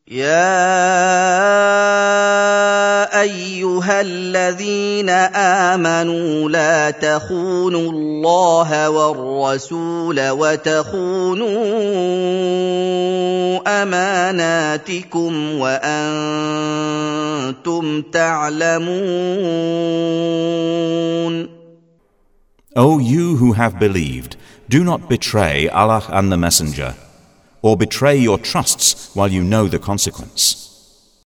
يَا أَيُّهَا الَّذِينَ آمَنُوا لَا تَخُونُوا اللَّهَ وَالرَّسُولَ وَتَخُونُوا أَمَانَاتِكُمْ وَأَنتُمْ تَعْلَمُونَ. O you who have believed, do not betray Allah and the Messenger, or betray your trusts while you know the consequence.